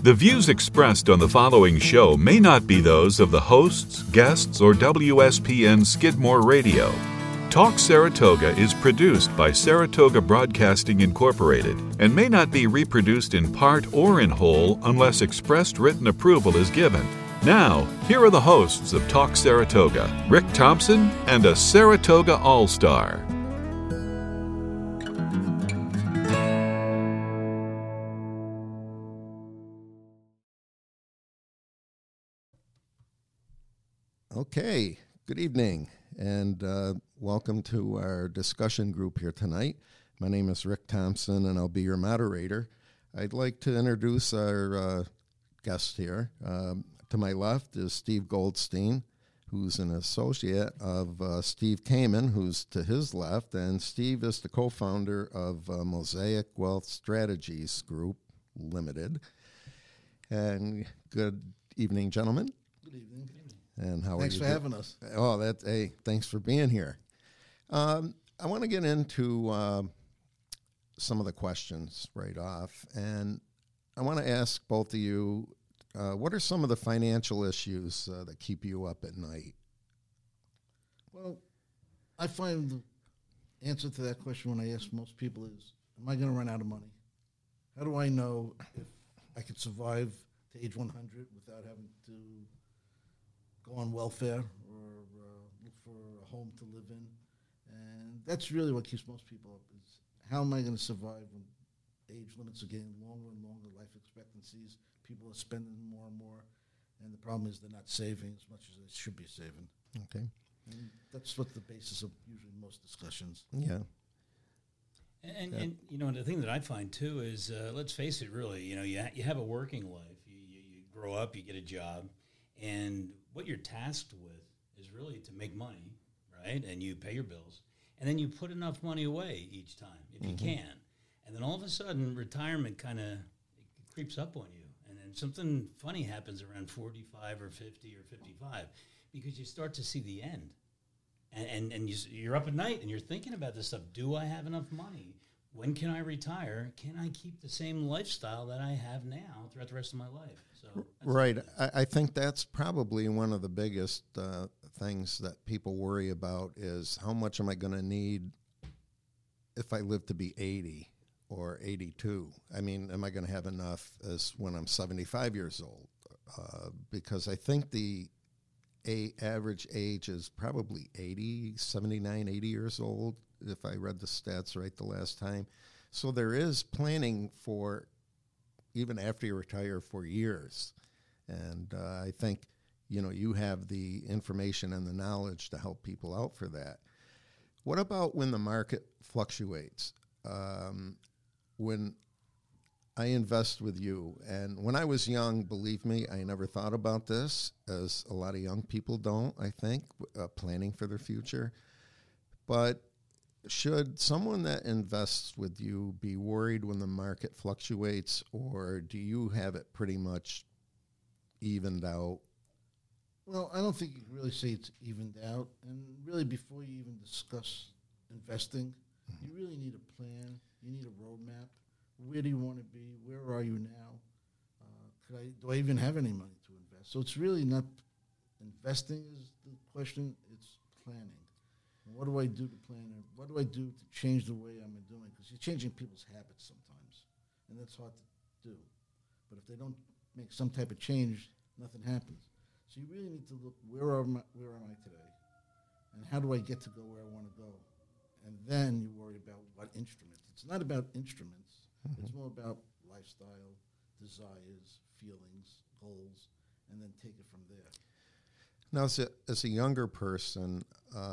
The views expressed on the following show may not be those of the hosts, guests, or WSPN Skidmore Radio. Talk Saratoga is produced by Saratoga Broadcasting Incorporated and may not be reproduced in part or in whole unless expressed written approval is given. Now, here are the hosts of Talk Saratoga, Rick Thompson and a Saratoga All-Star. Okay, good evening, and welcome to our discussion group here tonight. My name is Rick Thompson, and I'll be your moderator. I'd like to introduce our guest here. To my left is Steve Goldstein, who's an associate of Steve Kamen, who's to his left, and Steve is the co-founder of Mosaic Wealth Strategies Group Limited. And good evening, gentlemen. Good evening. And how Thanks are you? for having us. Oh, hey, thanks for being here. I want to get into some of the questions right off, and I want to ask both of you, what are some of the financial issues that keep you up at night? Well, I find the answer to that question when I ask most people is, am I going to run out of money? How do I know if I could survive to age 100 without having to go on welfare or look for a home to live in? And that's really what keeps most people up, is how am I going to survive when age limits are getting longer and longer, life expectancies, people are spending more and more, and the problem is they're not saving as much as they should be saving. Okay. And that's what the basis of usually most discussions. Yeah. And you know, the thing that I find too is, let's face it, really, you know, you have a working life, you grow up, you get a job, and what you're tasked with is really to make money, right? And you pay your bills. And then you put enough money away each time, if you can. And then all of a sudden, retirement kind of creeps up on you. And then something funny happens around 45 or 50 or 55 because you start to see the end. And you're up at night and you're thinking about this stuff. Do I have enough money? When can I retire? Can I keep the same lifestyle that I have now throughout the rest of my life? So Right. I think that's probably one of the biggest things that people worry about is how much am I going to need if I live to be 80 or 82? I mean, am I going to have enough as when I'm 75 years old? Because I think the average age is probably 79, 80 years old, if I read the stats right the last time. So there is planning for even after you retire for years. And I think, you know, you have the information and the knowledge to help people out for that. What about when the market fluctuates? When I invest with you, and when I was young, believe me, I never thought about this, as a lot of young people don't, I think, planning for their future. But should someone that invests with you be worried when the market fluctuates, or do you have it pretty much evened out? Well, I don't think you can really say it's evened out. And really, before you even discuss investing, you really need a plan. You need a roadmap. Where do you want to be? Where are you now? Do I even have any money to invest? So it's really not investing is the question. It's planning. And what do I do to plan? And what do I do to change the way I'm doing? Because you're changing people's habits sometimes, and that's hard to do. But if they don't make some type of change, nothing happens. So you really need to look, where am I today? And how do I get to go where I want to go? And then you worry about what instruments. It's not about instruments. It's more about lifestyle, desires, feelings, goals, and then take it from there. Now, as a younger person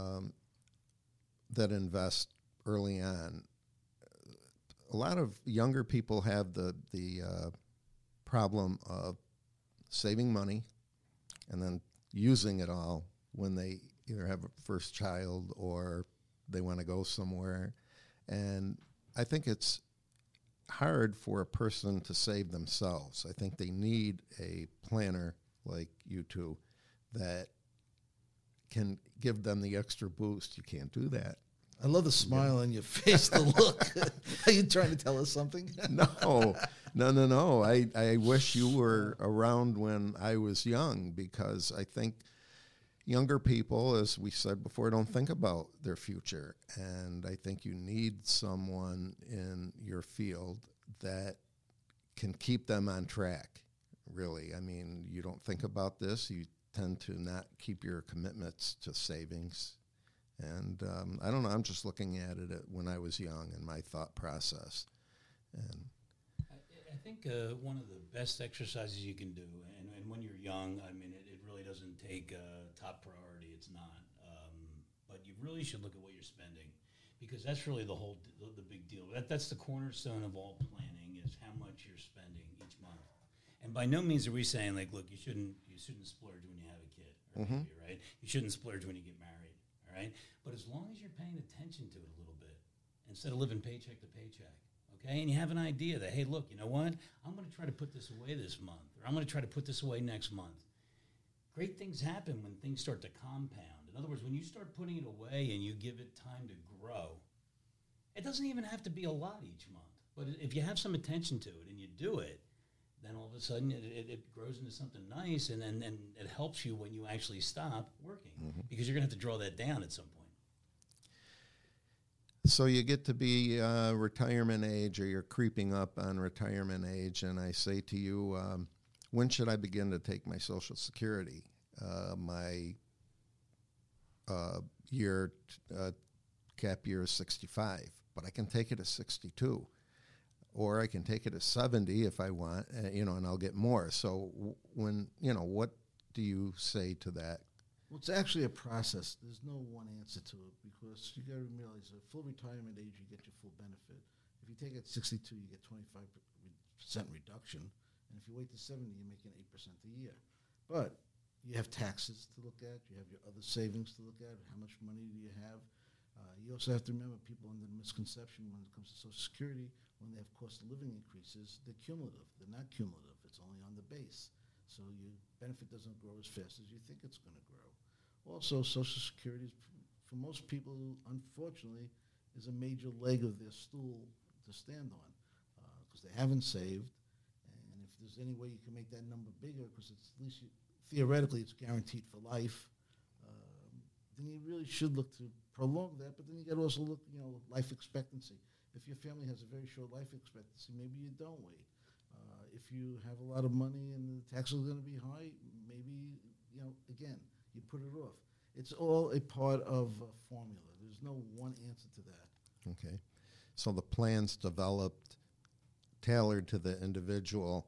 that invests early on, a lot of younger people have the problem of saving money and then using it all when they either have a first child or they want to go somewhere. And I think it's hard for a person to save themselves. I think they need a planner like you two that can give them the extra boost. You can't do that I love the smile on your face, the look. Are you trying to tell us something? No. I wish you were around when I was young, because I think younger people, as we said before, don't think about their future. And I think you need someone in your field that can keep them on track, really. I mean, you don't think about this. You tend to not keep your commitments to savings. And I don't know, I'm just looking at it when I was young and my thought process. And I think one of the best exercises you can do, and when you're young, I mean, it really doesn't take top priority. It's not. But you really should look at what you're spending, because that's really the big deal. That's the cornerstone of all planning, is how much you're spending each month. And by no means are we saying, like, look, you shouldn't splurge when you have a kid, or baby, right? You shouldn't splurge when you get married, all right? But as long as you're paying attention to it a little bit, instead of living paycheck to paycheck, okay? And you have an idea that, hey, look, you know what? I'm going to try to put this away this month, or I'm going to try to put this away next month. Great things happen when things start to compound. In other words, when you start putting it away and you give it time to grow, it doesn't even have to be a lot each month. But if you have some attention to it and you do it, then all of a sudden it grows into something nice, and it helps you when you actually stop working, because you're going to have to draw that down at some point. so you get to be retirement age, or you're creeping up on retirement age, and I say to you, when should I begin to take my Social Security? My cap year is 65, but I can take it at 62. Or I can take it at 70 if I want, and I'll get more. So what do you say to that? Well, it's actually a process. There's no one answer to it, because you got to realize at full retirement age, you get your full benefit. If you take it at 62, you get 25% reduction. And if you wait to 70, you're making 8% a year. But you have taxes to look at. You have your other savings to look at. How much money do you have? You also have to remember, people under the misconception when it comes to Social Security, when they have cost of living increases, they're cumulative. They're not cumulative. It's only on the base. So your benefit doesn't grow as fast as you think it's going to grow. Also, Social Security, for most people, unfortunately, is a major leg of their stool to stand on, because they haven't saved. And if there's any way you can make that number bigger, because it's at least theoretically it's guaranteed for life, then you really should look to prolong that. But then you got to also look, life expectancy. If your family has a very short life expectancy, maybe you don't wait. If you have a lot of money and the taxes are going to be high, maybe, again, you put it off. It's all a part of a formula. There's no one answer to that. Okay. So the plan's developed, tailored to the individual,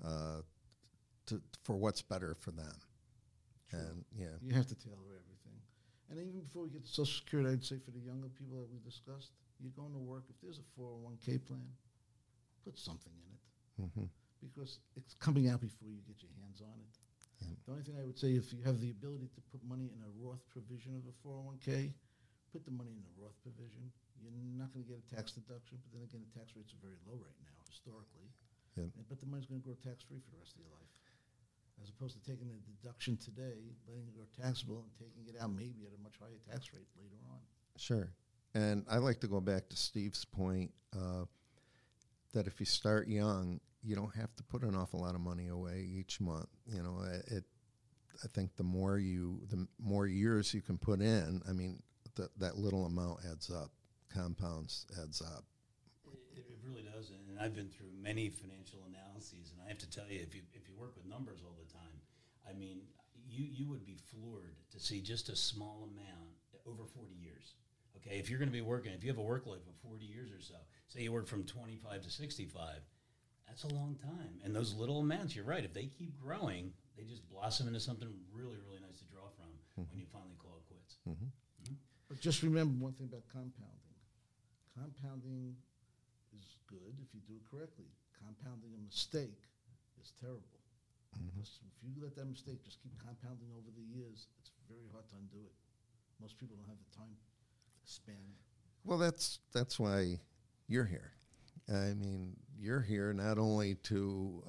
for what's better for them. Sure. And, yeah. You have to tailor everything. And even before we get to Social Security, I'd say for the younger people that we discussed, you're going to work. If there's a 401k plan, put something in it. Because it's coming out before you get your hands on it. The only thing I would say, if you have the ability to put money in a Roth provision of a 401k, put the money in the Roth provision. You're not going to get a tax deduction, but then again, the tax rates are very low right now, historically. But the money's going to grow tax-free for the rest of your life, as opposed to taking the deduction today, letting it grow taxable, and taking it out maybe at a much higher tax rate later on. Sure. And I like to go back to Steve's point that if you start young, you don't have to put an awful lot of money away each month. I think the more years you can put in, I mean, that little amount adds up, compounds, adds up. It really does, and I've been through many financial analyses, and I have to tell you, if you work with numbers all the time, I mean, you would be floored to see just a small amount over 40 years. Okay, if you're going to be working, if you have a work life of 40 years or so, say you work from 25 to 65, that's a long time. And those little amounts, you're right, if they keep growing, they just blossom into something really, really nice to draw from when you finally call it quits. But just remember one thing about compounding. Compounding is good if you do it correctly. Compounding a mistake is terrible. Because if you let that mistake just keep compounding over the years, it's very hard to undo it. Most people don't have the time span. Well, that's why you're here. I mean, you're here not only to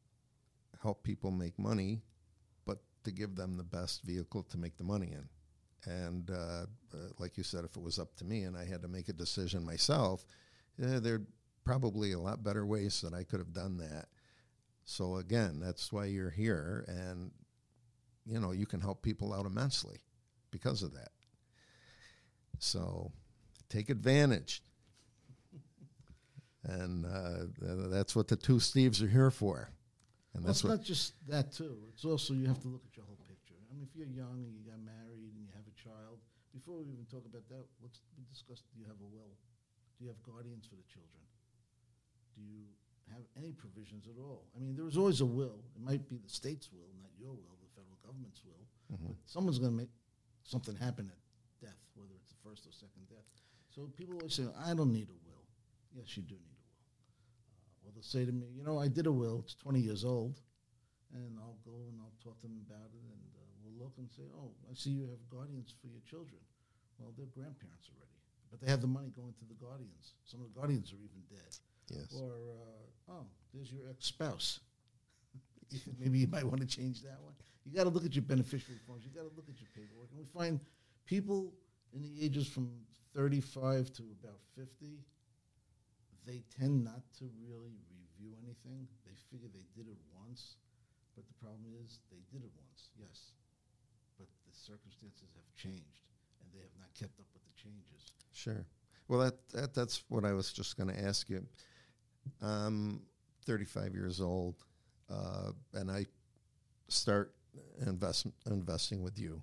help people make money, but to give them the best vehicle to make the money in. And like you said, if it was up to me and I had to make a decision myself, there'd probably a lot better ways that I could have done that. So again, that's why you're here, and you can help people out immensely because of that. So take advantage. And that's what the two Steves are here for. And Well, it's not just that, too. It's also you have to look at your whole picture. I mean, if you're young and you got married and you have a child, before we even talk about that, let's discuss, do you have a will? Do you have guardians for the children? Do you have any provisions at all? I mean, there's always a will. It might be the state's will, not your will, the federal government's will. But someone's going to make something happen at death, whether it's the first or second death. So people always say, I don't need a will. Yes, you do need a will. Or they'll say to me, I did a will. It's 20 years old. And I'll go and I'll talk to them about it. And we'll look and say, oh, I see you have guardians for your children. Well, they're grandparents already. But they have the money going to the guardians. Some of the guardians are even dead. Yes. Or, there's your ex-spouse. Maybe you might want to change that one. You got to look at your beneficiary forms. You got to look at your paperwork. And we find people in the ages from 35 to about 50, they tend not to really review anything. They figure they did it once, but the problem is they did it once, yes, but the circumstances have changed, and they have not kept up with the changes. Sure. Well, that's what I was just going to ask you. I'm 35 years old, and I start investing with you.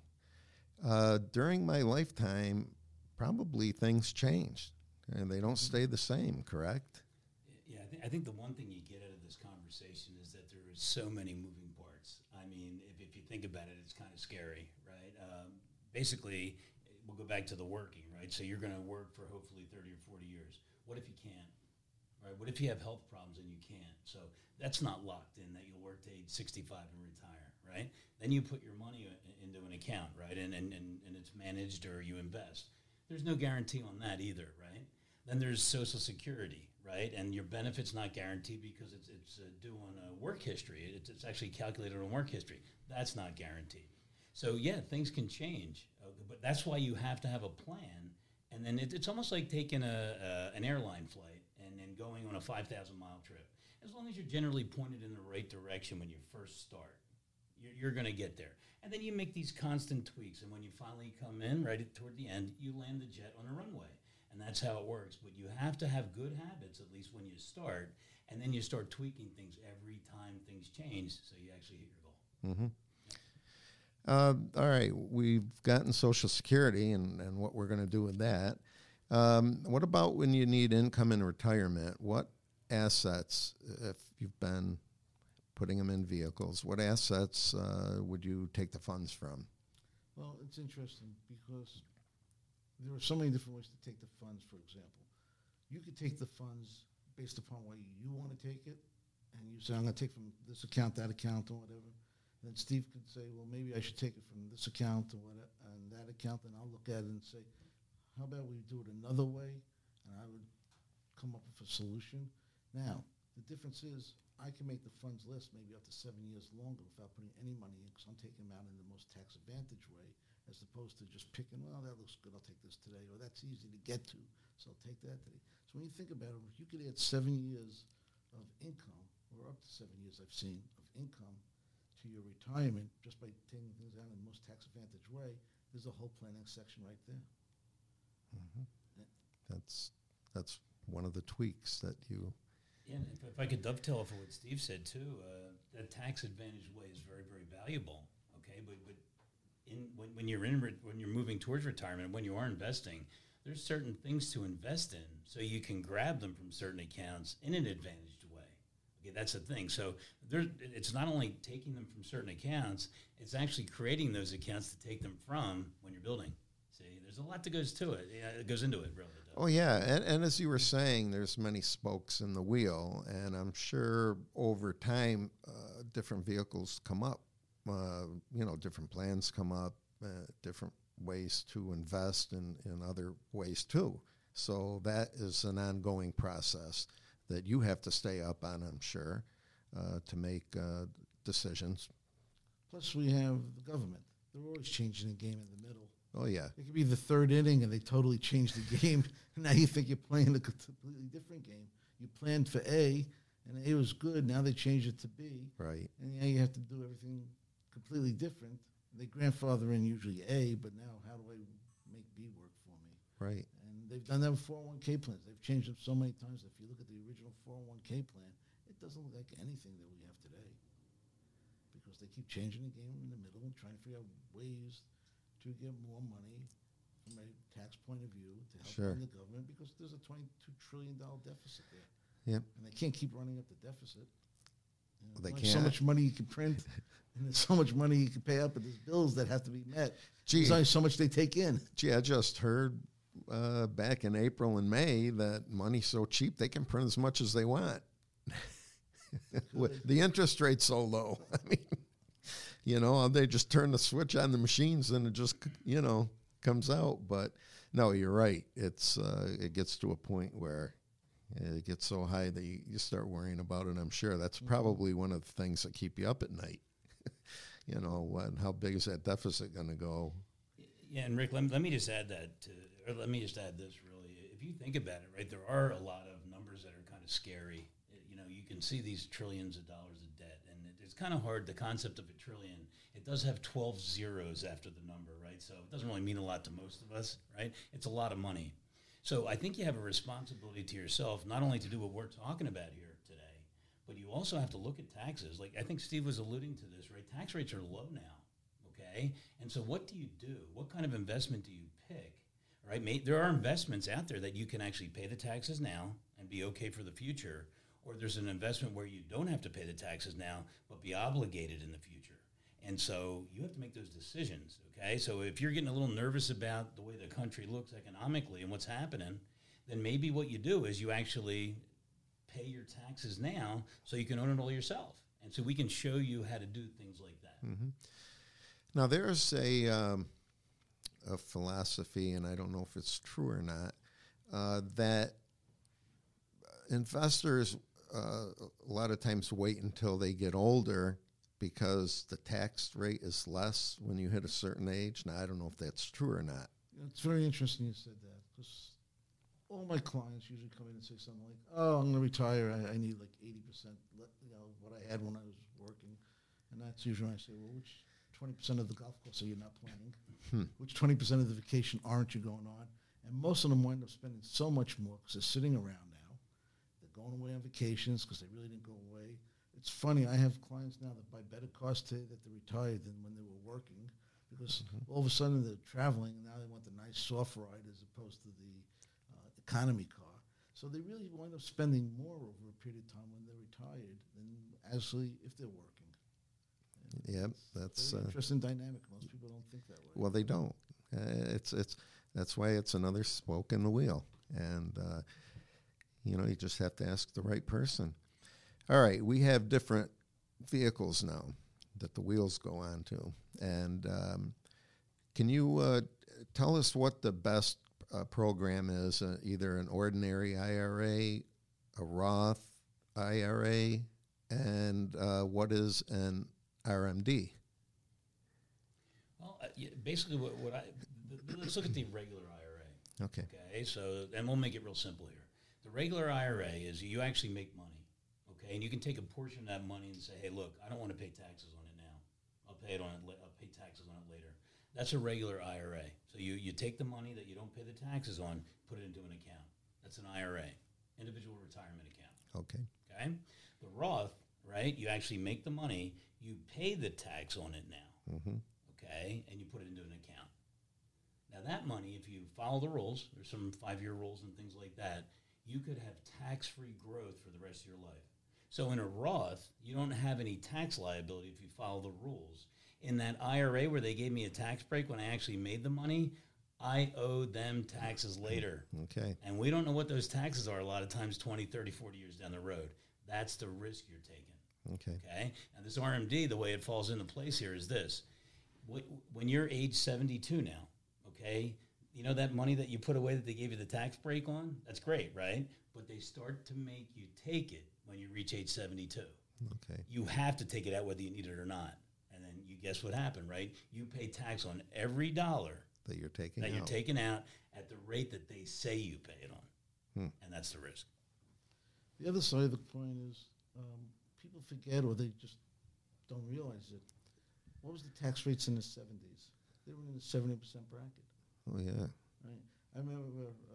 During my lifetime, probably things changed, and they don't stay the same, correct? Yeah, I think the one thing you get out of this conversation is that there is so many moving parts. I mean, if you think about it, it's kind of scary, right? Basically, we'll go back to the working, right? So you're going to work for hopefully 30 or 40 years. What if you can't? Right? What if you have health problems and you can't? So that's not locked in that you'll work to age 65 and retire, right? Then you put your money into an account, right? And it's managed or you invest. There's no guarantee on that either, right? Then there's Social Security, right? And your benefit's not guaranteed because it's due on work history. It's actually calculated on work history. That's not guaranteed. So, yeah, things can change. But that's why you have to have a plan. And then it's almost like taking an airline flight and going on a 5,000-mile trip. As long as you're generally pointed in the right direction when you first start, you're going to get there. And then you make these constant tweaks. And when you finally come in, right toward the end, you land the jet on a runway. And that's how it works. But you have to have good habits, at least when you start. And then you start tweaking things every time things change so you actually hit your goal. Mm-hmm. All right, we've gotten Social Security and what we're going to do with that. What about when you need income in retirement? What assets, if you've been putting them in vehicles, what assets would you take the funds from? Well, it's interesting because there are so many different ways to take the funds, for example. You could take the funds based upon why you want to take it, and you say, I'm going to take from this account, that account, or whatever. Then Steve could say, well, maybe I should take it from this account and that account, and I'll look at it and say, how about we do it another way? And I would come up with a solution. Now, the difference is I can make the funds last maybe up to 7 years longer without putting any money in because I'm taking them out in the most tax advantage way as opposed to just picking, well, that looks good, I'll take this today, or that's easy to get to, so I'll take that today. So when you think about it, if you could add 7 years of income, or up to 7 years I've seen, of income to your retirement just by taking things out in the most tax advantage way, there's a whole planning section right there. Mm-hmm. Yeah. That's one of the tweaks that you... Yeah, and if I could dovetail off of what Steve said too, that tax advantage way is very, very valuable. Okay, but when you're moving towards retirement, when you are investing, there's certain things to invest in, so you can grab them from certain accounts in an advantaged way. Okay, that's the thing. So it's not only taking them from certain accounts; it's actually creating those accounts to take them from when you're building. See, there's a lot that goes to it. Yeah, it goes into it, really. Oh, yeah, and as you were saying, there's many spokes in the wheel, and I'm sure over time different vehicles come up, different plans come up, different ways to invest in other ways too. So that is an ongoing process that you have to stay up on, I'm sure, to make decisions. Plus we have the government. They're always changing the game in the middle. Oh, yeah. It could be the third inning, and they totally change the game. Now you think you're playing a completely different game. You planned for A, and A was good. Now they change it to B. Right. And now you have to do everything completely different. They grandfather in usually A, but now how do I make B work for me? Right. And they've done that with 401k plans. They've changed them so many times. If you look at the original 401k plan, it doesn't look like anything that we have today, because they keep changing the game in the middle and trying to figure out ways to get more money from a tax point of view to help Sure. run the government, because there's a $22 trillion deficit there. Yep. And they can't keep running up the deficit. You know, They there's so can't. much money you can print, and there's so much money you can pay up, but there's bills that have to be met. Gee. There's only so much they take in. Gee, I just heard back in April and May that money's so cheap they can print as much as they want. With the interest rate's so low. I mean, you know, they just turn the switch on the machines and it just, you know, comes out. But no, you're right. It's it gets to a point where it gets so high that you start worrying about it. I'm sure that's probably one of the things that keep you up at night. You know, how big is that deficit going to go? Yeah, and Rick, let me just add that, let me just add this really. If you think about it, right, there are a lot of numbers that are kind of scary. You know, you can see these trillions of dollars of debt, and it's kind of hard, the concept of a trillion. It does have 12 zeros after the number, right? So it doesn't really mean a lot to most of us, right? It's a lot of money. So I think you have a responsibility to yourself, not only to do what we're talking about here today, but you also have to look at taxes. Like I think Steve was alluding to this, right? Tax rates are low now. Okay, and so what do you do? What kind of investment do you pick? Right, there are investments out there that you can actually pay the taxes now and be okay for the future, or there's an investment where you don't have to pay the taxes now but be obligated in the future. And so you have to make those decisions. Okay, so if you're getting a little nervous about the way the country looks economically and what's happening, then maybe what you do is you actually pay your taxes now so you can own it all yourself. And so we can show you how to do things like that. Mm-hmm. Now, there's a philosophy, and I don't know if it's true or not, that investors a lot of times wait until they get older because the tax rate is less when you hit a certain age. Now, I don't know if that's true or not. It's very interesting you said that, because all my clients usually come in and say something like, oh, I'm going to retire. I need like 80%, what I had when I was working. And that's usually when I say, well, which 20% of the golf course are you not planning? Which 20% of the vacation aren't you going on? And most of them wind up spending so much more because they're sitting around now. They're going away on vacations because they really didn't go away. It's funny, I have clients now that buy better cars today that they're retired than when they were working, because all of a sudden they're traveling and now they want the nice soft ride as opposed to the economy car. So they really wind up spending more over a period of time when they're retired than actually if they're working. Yep, that's very interesting dynamic. Most people don't think that way. Well, they don't. It's that's why it's another spoke in the wheel, and you know, you just have to ask the right person. All right, we have different vehicles now that the wheels go on to, and can you tell us what the best program is? Either an ordinary IRA, a Roth IRA, and what is an RMD? Well, basically, let's look at the regular IRA. Okay. Okay, so, and we'll make it real simple here. The regular IRA is you actually make money, okay, and you can take a portion of that money and say, hey, look, I don't want to pay taxes on it now. I'll pay taxes on it later. That's a regular IRA. So you take the money that you don't pay the taxes on, put it into an account. That's an IRA, individual retirement account. Okay. Okay. The Roth, right? You actually make the money, you pay the tax on it now. Mm-hmm. Okay, and you put it into an account. Now that money, if you follow the rules, there's some 5-year rules and things like that, you could have tax-free growth for the rest of your life. So in a Roth, you don't have any tax liability if you follow the rules. In that IRA where they gave me a tax break when I actually made the money, I owe them taxes later. Okay. And we don't know what those taxes are a lot of times 20, 30, 40 years down the road. That's the risk you're taking. Okay. Okay. And this RMD, the way it falls into place here is this. When you're age 72 now, okay, you know that money that you put away that they gave you the tax break on? That's great, right? But they start to make you take it when you reach age 72. Okay. You have to take it out whether you need it or not. And then you guess what happened, right? You pay tax on every dollar that you're taking that out. you're taking out at the rate that they say you pay it on, and that's the risk. The other side of the coin is people forget, or they just don't realize it. What was the tax rates in the 70s? They were in the 70% bracket. Oh, yeah. Right. I remember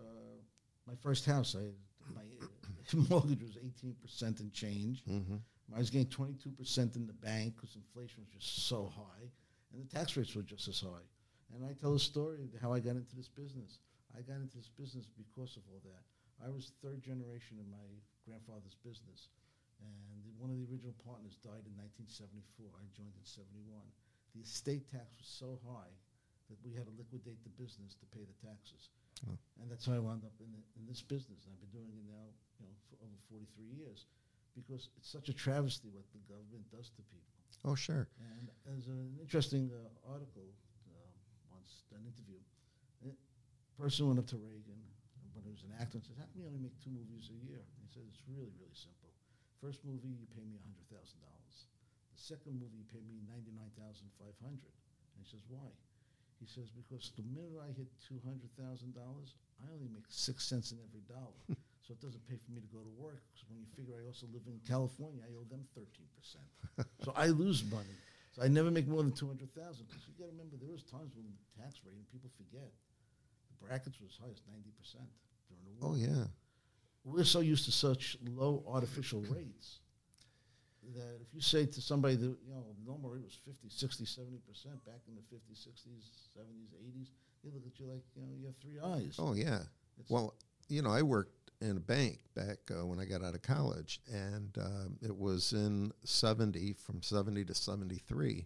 my first house. My mortgage was 18% and change. Mm-hmm. I was getting 22% in the bank because inflation was just so high, and the tax rates were just as high. And I tell a story of how I got into this business. I got into this business because of all that. I was third generation in my grandfather's business, and one of the original partners died in 1974. I joined in 71. The estate tax was so high that we had to liquidate the business to pay the taxes. Oh. And that's how I wound up in this business. And I've been doing it now, for over 43 years, because it's such a travesty what the government does to people. Oh, sure. And there's an interesting article once, an interview. A person went up to Reagan, when he was an actor, and said, "How come you only make 2 movies a year?" And he said, "It's really, really simple. First movie, you pay me $100,000. The second movie, you pay me $99,500. And he says, "Why?" He says, "Because the minute I hit $200,000, I only make 6 cents in every dollar. So it doesn't pay for me to go to work. Because when you figure I also live in California, I owe them 13%. So I lose money. So I never make more than $200,000. Because you got to remember, there was times when the tax rate, and people forget, the brackets were as high as 90% during the war. Oh, yeah. We're so used to such low artificial rates that if you say to somebody that, the normal rate was 50, 60, 70% back in the 50s, 60s, 70s, 80s, they look at you like, you have 3 eyes. Oh, yeah. Well, I worked in a bank back when I got out of college, and it was in from 70 to 73.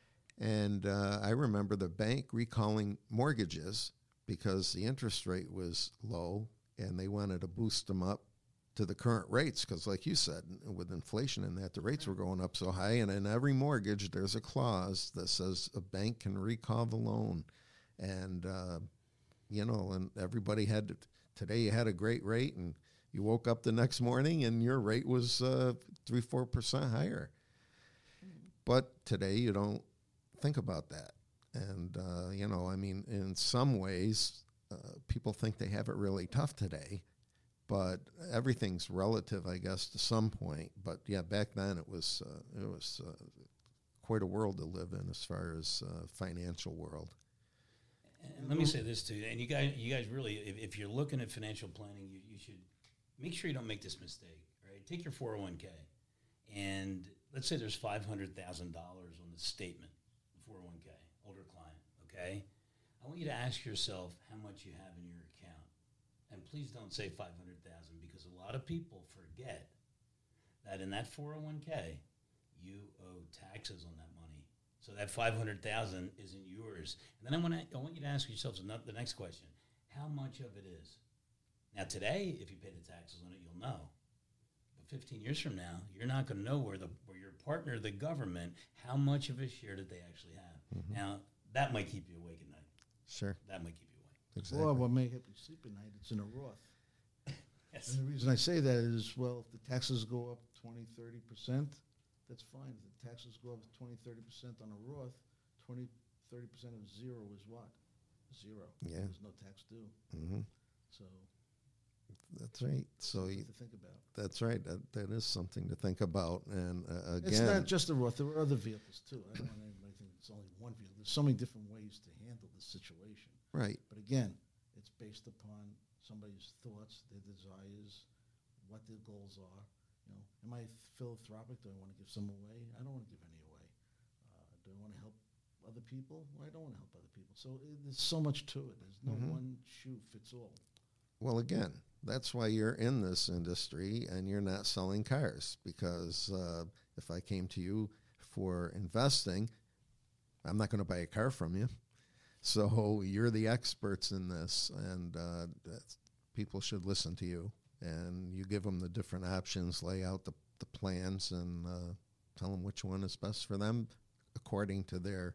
And I remember the bank recalling mortgages because the interest rate was low, and they wanted to boost them up to the current rates because, like you said, with inflation and that, the rates were going up so high. And in every mortgage, there's a clause that says a bank can recall the loan. And, and everybody had today you had a great rate, and you woke up the next morning and your rate was 3-4% higher. But today you don't think about that. And, in some ways, people think they have it really tough today. But everything's relative, I guess, to some point. But yeah, back then it was quite a world to live in as far as financial world. And let me say this too, and you guys really, if you're looking at financial planning, you should make sure you don't make this mistake. Right? Take your 401k, and let's say there's $500,000 on the statement, 401k, older client. Okay, I want you to ask yourself how much you have in your account. And please don't say 500,000 because a lot of people forget that in that 401k, you owe taxes on that money. So that 500,000 isn't yours. And then I want you to ask yourself the next question: how much of it is? Now today, if you pay the taxes on it, you'll know. But 15 years from now, you're not going to know where your partner, the government, how much of a share did they actually have. Mm-hmm. Now that might keep you awake at night. Sure, that might keep you. Exactly. Or what may help you sleep at night, it's in a Roth. Yes. And the reason I say that is, well, if the taxes go up 20, 30%, that's fine. If the taxes go up 20, 30% on a Roth, 20, 30% of zero is what? Zero. Yeah. There's no tax due. Mm-hmm. So that's right. So you to think about. That's right. That is something to think about. And again, it's not just a Roth. There are other vehicles too. I don't want anybody to think it's only one vehicle. There's so many different ways to handle this situation. Right. But again, it's based upon somebody's thoughts, their desires, what their goals are. Am I philanthropic? Do I want to give some away? I don't want to give any away. Do I want to help other people? Well, I don't want to help other people. So there's so much to it. There's no one shoe fits all. Well, again, that's why you're in this industry and you're not selling cars. Because if I came to you for investing, I'm not going to buy a car from you. So you're the experts in this, and people should listen to you. And you give them the different options, lay out the plans, and tell them which one is best for them according to their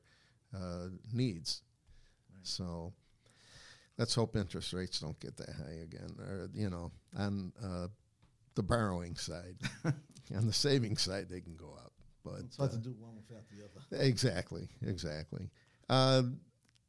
needs. Right. So let's hope interest rates don't get that high again, or, on the borrowing side. On the saving side, they can go up. But it's hard to do one without the other. Exactly.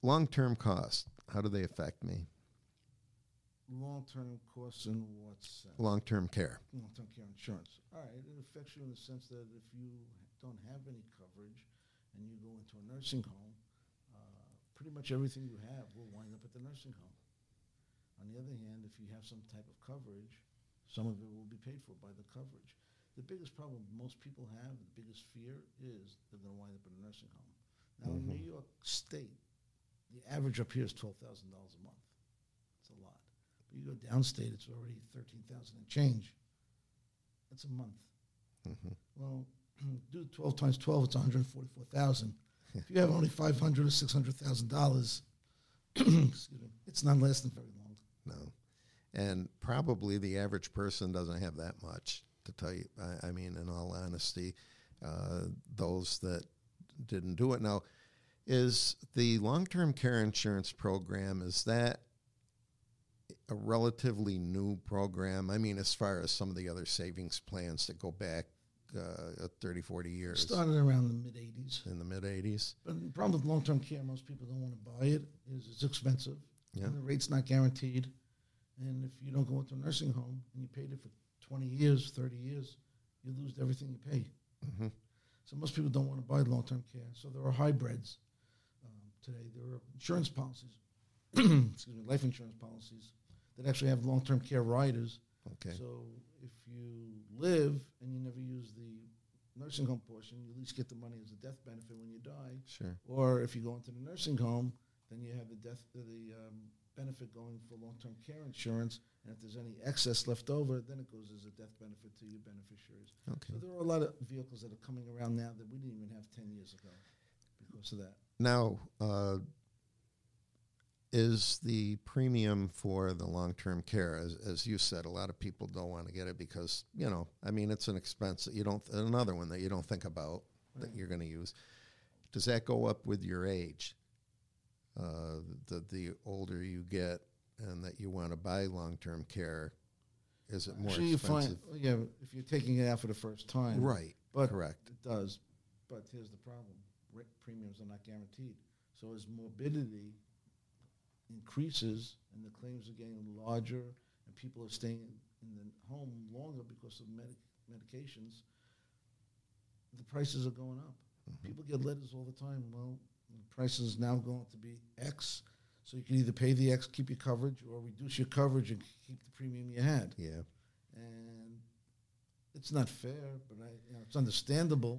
long-term costs, how do they affect me? Long-term costs in what sense? Long-term care. Long-term care insurance. All right, it affects you in the sense that if you don't have any coverage and you go into a nursing home, pretty much everything you have will wind up at the nursing home. On the other hand, if you have some type of coverage, some of it will be paid for by the coverage. The biggest problem most people have, the biggest fear, is they're going to wind up in a nursing home. Now, in New York State, the average up here is $12,000 a month. It's a lot. But you go downstate, it's already $13,000 and change. That's a month. Well, do 12 times 12, it's $144,000. If you have only $500,000 or $600,000, excuse me, it's not lasting very long. No. And probably the average person doesn't have that much, to tell you. I mean, in all honesty, those that didn't do it. Now, is the long-term care insurance program, is that a relatively new program? I mean, as far as some of the other savings plans that go back 30, 40 years. Started around the mid-'80s. In the mid-'80s. But the problem with long-term care, most people don't want to buy it, is it's expensive. Yeah. And the rate's not guaranteed. And if you don't go into a nursing home and you paid it for 20 years, 30 years, you lose everything you pay. So most people don't want to buy long-term care. So there are hybrids today. There are insurance policies, excuse me, life insurance policies that actually have long-term care riders. Okay. So if you live and you never use the nursing home portion, you at least get the money as a death benefit when you die. Sure. Or if you go into the nursing home, then you have the benefit going for long-term care insurance, and if there's any excess left over, then it goes as a death benefit to your beneficiaries. Okay. So there are a lot of vehicles that are coming around now that we didn't even have 10 years ago because of that. Now, is the premium for the long-term care, as you said, a lot of people don't want to get it because, you know, I mean, it's an expense that another one that you don't think about that you're going to use. Does that go up with your age? The older you get and that you want to buy long-term care, is it more expensive? If you're taking it out for the first time. Right, but correct. It does. But here's the problem. Premiums are not guaranteed. So as morbidity increases and the claims are getting larger and people are staying in the home longer because of medications, the prices are going up. People get letters all the time. Well, the price is now going to be X, so you can either pay the X, keep your coverage, or reduce your coverage and keep the premium you had. Yeah. And it's not fair, but it's understandable.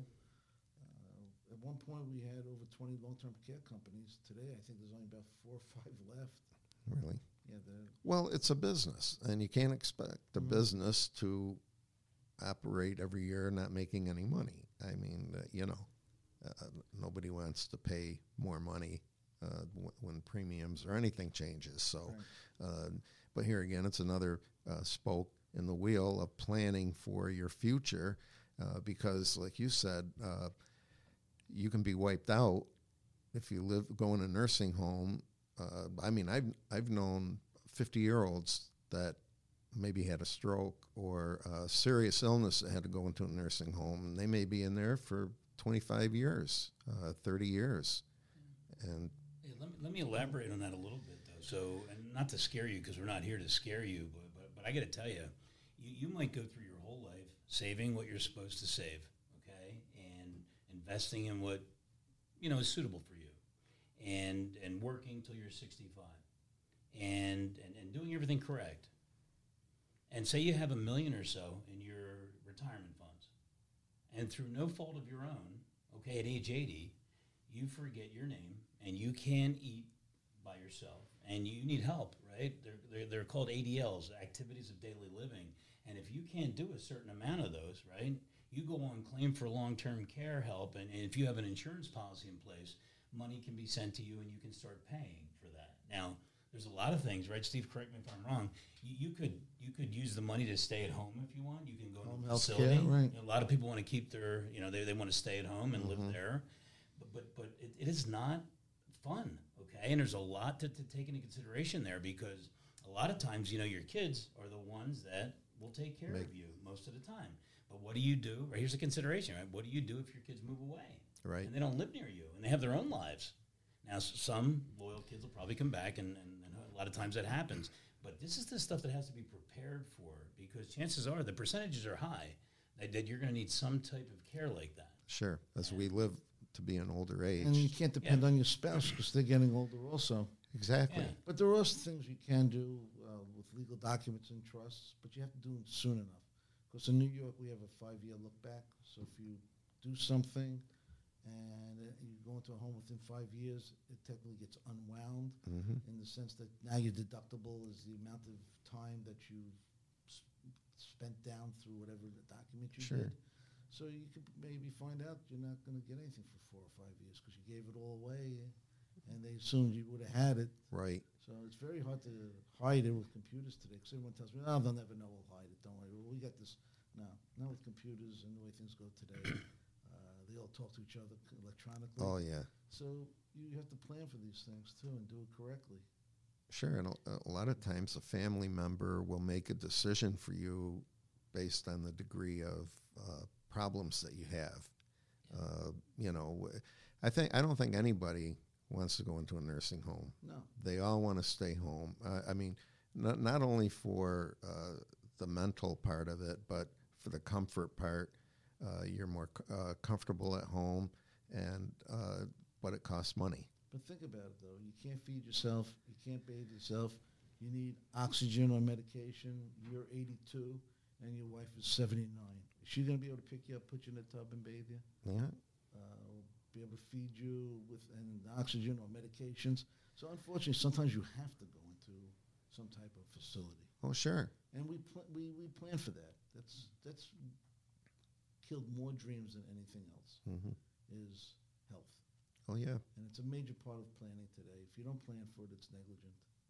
At one point, we had over 20 long-term care companies. Today, I think there's only about 4 or 5 left. Really? Yeah. Well, it's a business, and you can't expect a business to operate every year not making any money. I mean, nobody wants to pay more money when premiums or anything changes. So, but here again, it's another spoke in the wheel of planning for your future because, like you said, you can be wiped out if you go in a nursing home. I mean, I've known 50-year-olds that maybe had a stroke or a serious illness that had to go into a nursing home, and they may be in there for 25 years, 30 years. And let me elaborate on that a little bit, though. So, and not to scare you, because we're not here to scare you, but I got to tell you, you might go through your whole life saving what you're supposed to save, okay, and investing in what is suitable for you, and working till you're 65, and doing everything correct. And say you have $1 million or so in your retirement funds, and through no fault of your own, okay, at age 80, you forget your name and you can't eat by yourself, and you need help, right? They're called ADLs, activities of daily living. And if you can't do a certain amount of those, right, you go on claim for long-term care help, and if you have an insurance policy in place, money can be sent to you and you can start paying for that. Now, there's a lot of things, right, Steve? Correct me if I'm wrong. You could use the money to stay at home if you want. You can go to a facility. Healthcare, right. A lot of people want to keep their, they want to stay at home and live there, but it is not fun, okay? And there's a lot to take into consideration there, because a lot of times, your kids are the ones that will take care of you most of the time. But what do you do? Right, here's a consideration, right? What do you do if your kids move away? Right. And they don't live near you and they have their own lives? Now, some loyal kids will probably come back, and a lot of times that happens. But this is the stuff that has to be prepared for, because chances are the percentages are high that you're going to need some type of care like that. Sure, as we live to be an older age. And you can't depend on your spouse because they're getting older also. Exactly. Yeah. But there are also things you can do with legal documents and trusts, but you have to do them soon enough. Because in New York, we have a 5-year look back. So if you do something and you go into a home within 5 years, it technically gets unwound in the sense that now your deductible is the amount of time that you've spent down through whatever the document you Sure. did. So you could maybe find out you're not going to get anything for 4 or 5 years because you gave it all away, and they assumed you would have had it. Right. So it's very hard to hide it with computers today. Because everyone tells me, "Oh, they'll never know we'll hide it. Don't worry. Well, we got this." No, not with computers and the way things go today. They all talk to each other electronically. Oh, yeah. So you have to plan for these things too and do it correctly. Sure, and a lot of times a family member will make a decision for you based on the degree of problems that you have. You know, I don't think anybody wants to go into a nursing home. No. They all want to stay home. I mean, not only for the mental part of it, but for the comfort part. You're more comfortable at home, and but it costs money. But think about it, though. You can't feed yourself. You can't bathe yourself. You need oxygen or medication. You're 82, and your wife is 79. Is she going to be able to pick you up, put you in a tub, and bathe you? Yeah. Be able to feed you with oxygen or medications? So, unfortunately, sometimes you have to go into some type of facility. Oh, sure. And we plan for that. That's killed more dreams than anything else, is health. Oh, yeah. And it's a major part of planning today. If you don't plan for it, it's negligent.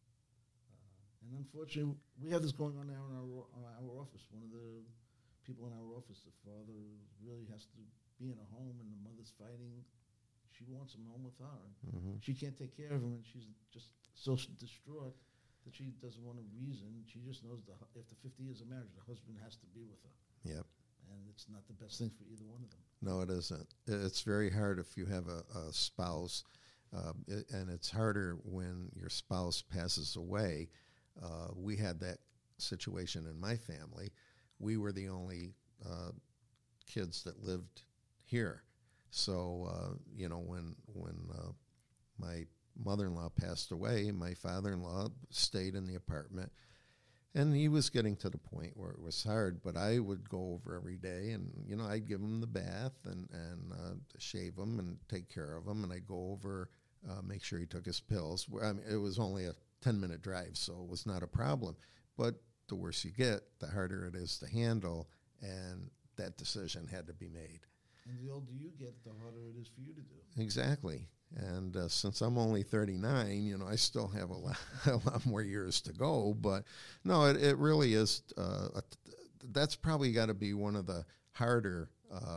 And unfortunately, we have this going on now in our office. One of the people in our office, the father really has to be in a home, and the mother's fighting. She wants him home with her. And she can't take care of him, and she's just so distraught that she doesn't want a reason. She just knows after 50 years of marriage, the husband has to be with her. Yep. And it's not the best thing for either one of them. No, it isn't. It's very hard if you have a spouse, and it's harder when your spouse passes away. We had that situation in my family. We were the only kids that lived here. So, you know, when my mother-in-law passed away, my father-in-law stayed in the apartment. And he was getting to the point where it was hard, but I would go over every day, and you know, I'd give him the bath and shave him and take care of him, and I'd go over, make sure he took his pills. I mean, it was only a 10-minute drive, so it was not a problem. But the worse you get, the harder it is to handle, and that decision had to be made. And the older you get, the harder it is for you to do. Exactly. And since I'm only 39, you know, I still have a lot more years to go. But no, it really is. That's probably got to be one of the harder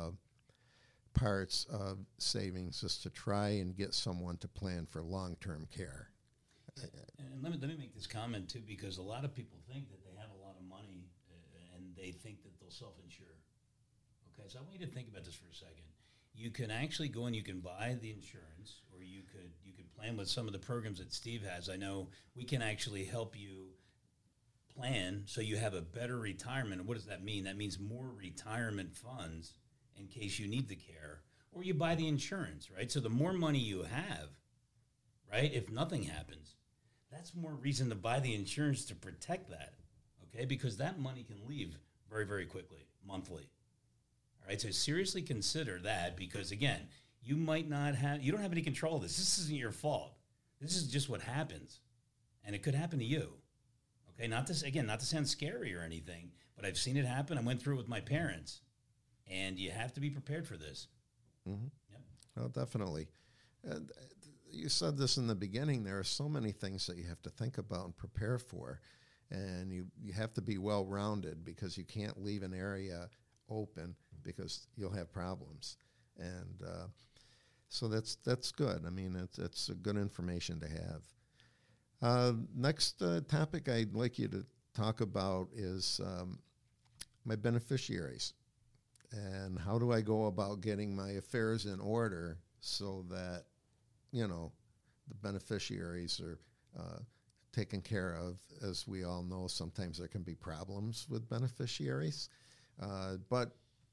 parts of savings, is to try and get someone to plan for long-term care. And let me make this comment too, because a lot of people think that they have a lot of money and they think that they'll self-insure. Okay, so I want you to think about this for a second. You can actually go and you can buy the insurance, or you could plan with some of the programs that Steve has. I know we can actually help you plan so you have a better retirement. What does that mean? That means more retirement funds in case you need the care, or you buy the insurance, right? So the more money you have, right, if nothing happens, that's more reason to buy the insurance to protect that, okay? Because that money can leave very, very quickly, monthly. All right, so seriously consider that, because again, you don't have any control of this. This isn't your fault. This is just what happens, and it could happen to you. Okay, not to sound scary or anything, but I've seen it happen. I went through it with my parents, and you have to be prepared for this. Mm-hmm. Yep. Well, definitely. You said this in the beginning. There are so many things that you have to think about and prepare for, and you have to be well-rounded, because you can't leave an area open because you'll have problems. And so that's good. I mean, it's a good information to have. Next topic I'd like you to talk about is my beneficiaries, and how do I go about getting my affairs in order so that, you know, the beneficiaries are taken care of. As we all know, sometimes there can be problems with beneficiaries. But,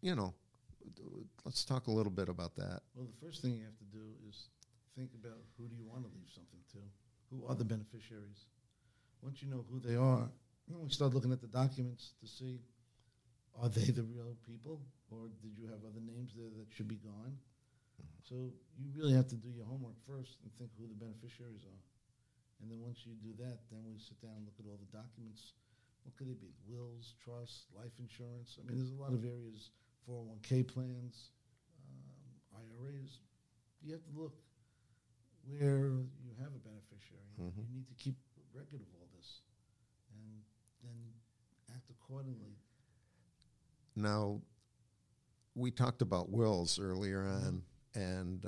let's talk a little bit about that. Well, the first thing you have to do is think about who do you want to leave something to? Who are the beneficiaries? Once you know who they are, we start looking at the documents to see, are they the real people, or did you have other names there that should be gone? Mm-hmm. So you really have to do your homework first and think who the beneficiaries are. And then once you do that, then we sit down and look at all the documents. What could they be? Wills, trusts, life insurance. I mean, there's a lot of areas, 401k plans, IRAs. You have to look where you have a beneficiary. Mm-hmm. You need to keep record of all this and then act accordingly. Now, we talked about wills earlier on, and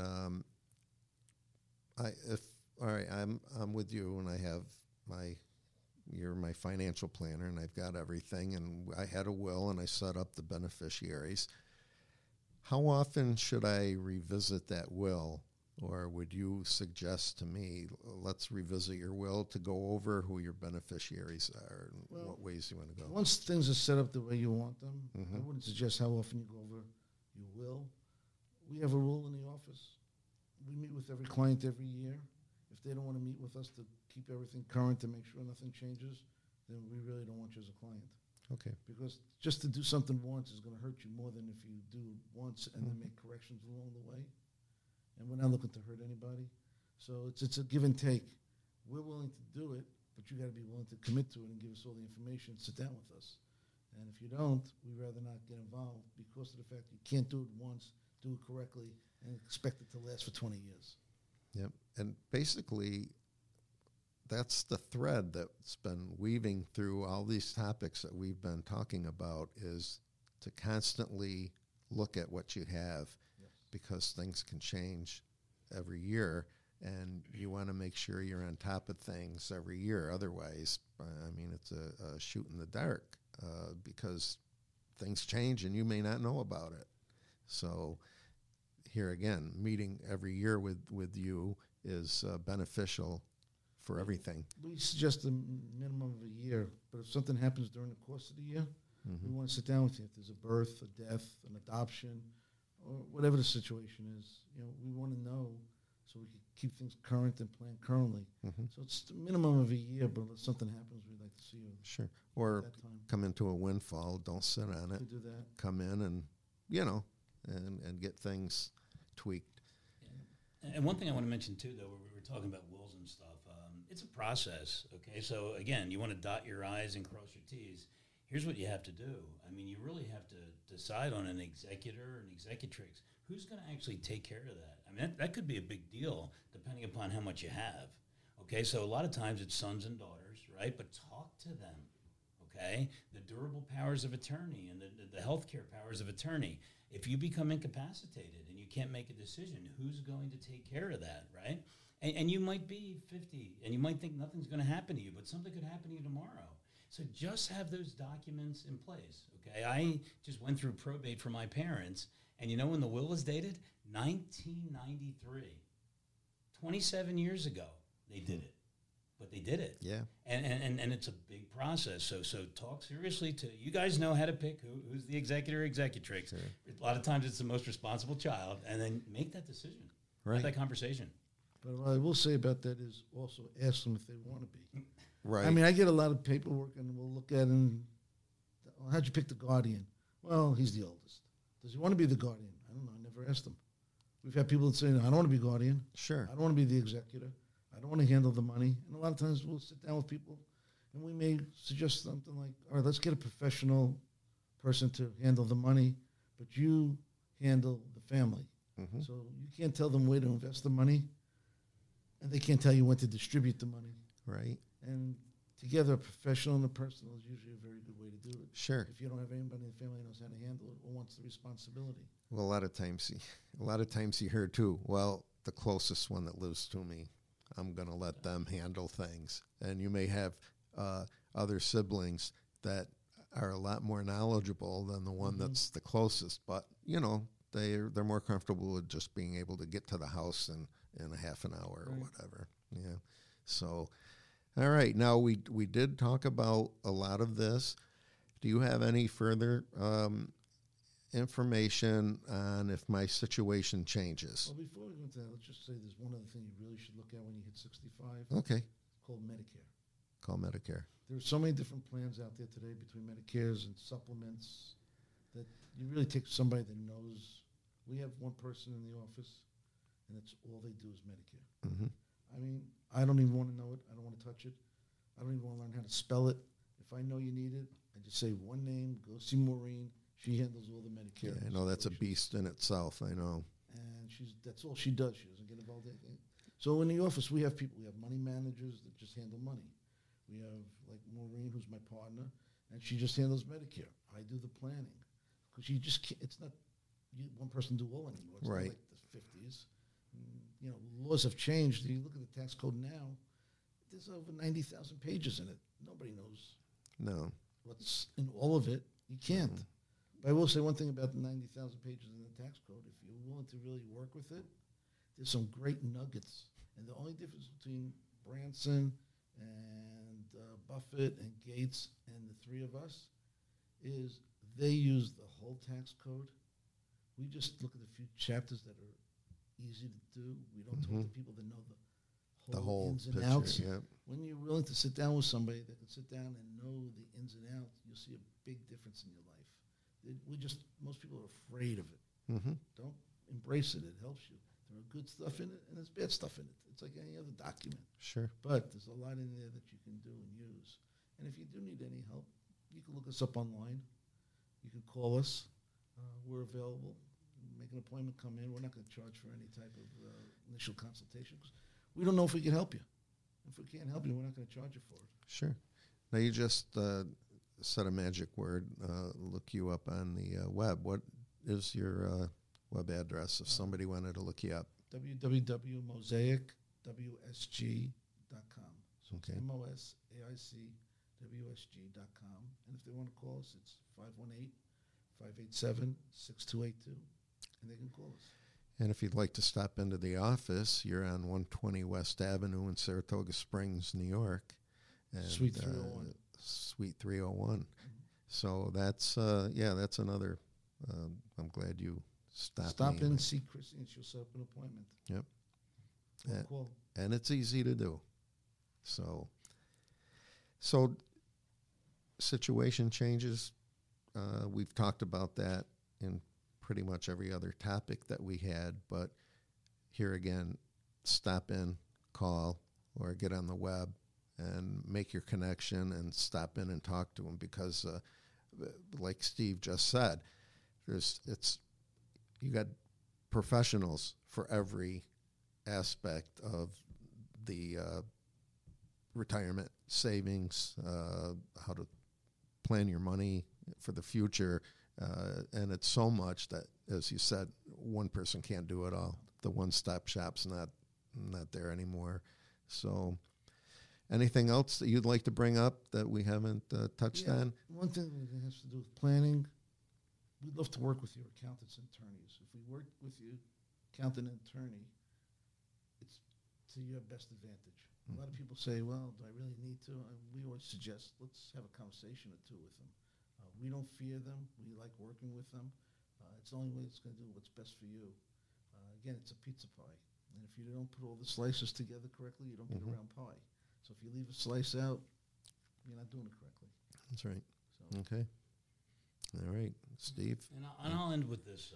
I'm with you, and I have you're my financial planner, and I've got everything, and I had a will, and I set up the beneficiaries. How often should I revisit that will, or would you suggest to me, let's revisit your will to go over who your beneficiaries are and what ways you want to go? Once things are set up the way you want them, I wouldn't suggest how often you go over your will. We have a rule in the office. We meet with every client every year. If they don't want to meet with us to keep everything current to make sure nothing changes, then we really don't want you as a client. Okay. Because just to do something once is going to hurt you more than if you do it once and then make corrections along the way. And we're not looking to hurt anybody. So it's a give and take. We're willing to do it, but you got to be willing to commit to it and give us all the information, sit down with us. And if you don't, we'd rather not get involved because of the fact you can't do it once, do it correctly, and expect it to last for 20 years. Yep. And basically, that's the thread that's been weaving through all these topics that we've been talking about, is to constantly look at what you have, because things can change every year, and you want to make sure you're on top of things every year. Otherwise, it's a shoot in the dark, because things change and you may not know about it. So here again, meeting every year with you is beneficial for everything. We suggest a minimum of a year, but if something happens during the course of the year, we want to sit down with you. If there's a birth, a death, an adoption, or whatever the situation is, we want to know so we can keep things current and plan currently. So it's a minimum of a year, but if something happens, we'd like to see you. Sure. Or come into a windfall, don't sit on it. Do that. Come in and, and get things tweaked. Yeah. And one thing I want to mention, too, though, we were talking about wills and stuff, it's a process, okay? So, again, you want to dot your I's and cross your T's. Here's what you have to do. You really have to decide on an executor and executrix. Who's going to actually take care of that? That could be a big deal depending upon how much you have. Okay, so a lot of times it's sons and daughters, right? But talk to them, okay? The durable powers of attorney and the healthcare powers of attorney. If you become incapacitated and you can't make a decision, who's going to take care of that, right? And you might be 50 and you might think nothing's going to happen to you, but something could happen to you tomorrow. So just have those documents in place, okay? I just went through probate for my parents, and you know when the will is dated? 1993. 27 years ago they did it, but they did it. Yeah. And it's a big process. So talk seriously to, you guys know how to pick who's the executor or executrix. Sure. A lot of times it's the most responsible child, and then make that decision. Right. Have that conversation. But what I will say about that is also ask them if they want to be. Right. I get a lot of paperwork, and we'll look at it and, how'd you pick the guardian? Well, he's the oldest. Does he want to be the guardian? I don't know. I never asked him. We've had people that say, no, I don't want to be guardian. Sure. I don't want to be the executor. I don't want to handle the money. And a lot of times we'll sit down with people, and we may suggest something like, all right, let's get a professional person to handle the money, but you handle the family. So you can't tell them where to invest the money, and they can't tell you when to distribute the money. Right. And together, a professional and a personal is usually a very good way to do it. Sure. If you don't have anybody in the family who knows how to handle it or wants the responsibility. Well, a lot of times you hear too, well, the closest one that lives to me, I'm going to let them handle things. And you may have other siblings that are a lot more knowledgeable than the one that's the closest. But, they're more comfortable with just being able to get to the house in a half an hour or whatever. Yeah. So, all right. Now we did talk about a lot of this. Do you have any further information on if my situation changes? Well, before we go into that, let's just say there's one other thing you really should look at when you hit 65. Okay. Called Medicare. Call Medicare. There's so many different plans out there today between Medicares and supplements that you really take somebody that knows. We have one person in the office, and it's all they do is Medicare. Mm-hmm. I mean, I don't even want to know it. I don't want to touch it. I don't even want to learn how to spell it. If I know you need it, I just say one name, go see Maureen. She handles all the Medicare. Yeah, I know that's a beast in itself. I know. And that's all she does. She doesn't get involved in anything. So in the office, we have money managers that just handle money. We have like Maureen, who's my partner, and she just handles Medicare. I do the planning because you just can't. It's not one person do all anymore. It's right. not like the 50s. Laws have changed. You look at the tax code now. There's over 90,000 pages in it. Nobody knows. No. What's in all of it. You can't. But I will say one thing about the 90,000 pages in the tax code. If you're willing to really work with it, there's some great nuggets. And the only difference between Branson and Buffett and Gates and the three of us is they use the whole tax code. We just look at a few chapters that are easy to do. We don't talk to people that know the whole ins and picture, outs. Yep. When you're willing to sit down with somebody that can sit down and know the ins and outs, you'll see a big difference in your life. Most people are afraid of it. Mm-hmm. Don't embrace it. It helps you. There are good stuff in it and there's bad stuff in it. It's like any other document. Sure. But there's a lot in there that you can do and use. And if you do need any help, you can look us up online. You can call us. We're available. Make an appointment, come in. We're not going to charge for any type of initial consultation because we don't know if we can help you. If we can't help you, we're not going to charge you for it. Sure. Now you just said a magic word. Look you up on the web. What is your web address if somebody wanted to look you up? www.mosaicwsg.com. So Okay. it's MOSAICWSG.com. And if they want to call us, it's 518-587-6282. And they can call us. And if you'd like to stop into the office, you're on 120 West Avenue in Saratoga Springs, New York. And, Suite 301. Suite 301. So that's, that's another, I'm glad you stopped. Stop in, see Chrissy, and she'll set up an appointment. Yep. Or call. And it's easy to do. So situation changes. We've talked about that in pretty much every other topic that we had, but here again, stop in, call, or get on the web and make your connection and stop in and talk to them because, like Steve just said, you got professionals for every aspect of the retirement savings, how to plan your money for the future. And it's so much that, as you said, one person can't do it all. The one-stop shop's not there anymore. So anything else that you'd like to bring up that we haven't touched on? One thing that has to do with planning, we'd love to work with your accountants and attorneys. If we work with you, accountant and attorney, it's to your best advantage. A lot of people say, well, do I really need to? We always suggest, let's have a conversation or two with them. We don't fear them. We like working with them. It's the only way it's going to do what's best for you. Again, it's a pizza pie. And if you don't put all the slices together correctly, you don't get a round pie. So if you leave a slice out, you're not doing it correctly. That's right. So Okay. All right. Steve? And I'll end with this.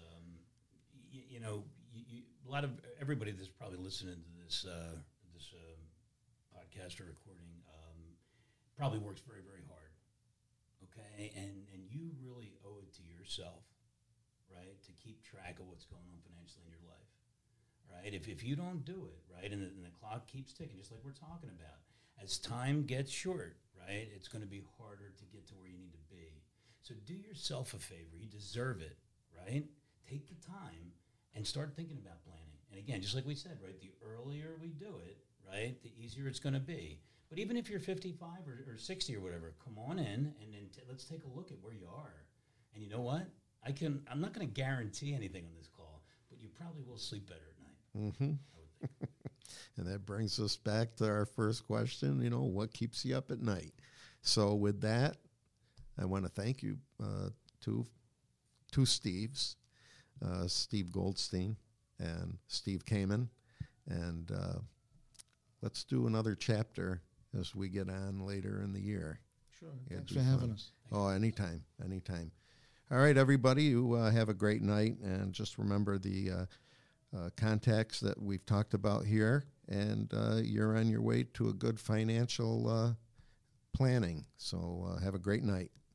A lot of everybody that's probably listening to this podcast or recording probably works very, very hard. Okay, and you really owe it to yourself, right, to keep track of what's going on financially in your life, right? If you don't do it, right, and the clock keeps ticking, just like we're talking about, as time gets short, right, it's going to be harder to get to where you need to be. So do yourself a favor. You deserve it, right? Take the time and start thinking about planning. And again, just like we said, right, the earlier we do it, right, the easier it's going to be. But even if you're 55 or 60 or whatever, come on in and then let's take a look at where you are. And you know what? I'm not going to guarantee anything on this call, but you probably will sleep better at night. Mm-hmm. I would think. And that brings us back to our first question, what keeps you up at night? So with that, I want to thank you, two Steves, Steve Goldstein and Steve Kamen. And let's do another chapter as we get on later in the year. Sure. Thanks for having us. Oh, anytime. All right, everybody, you have a great night. And just remember the contacts that we've talked about here. And you're on your way to a good financial planning. So have a great night.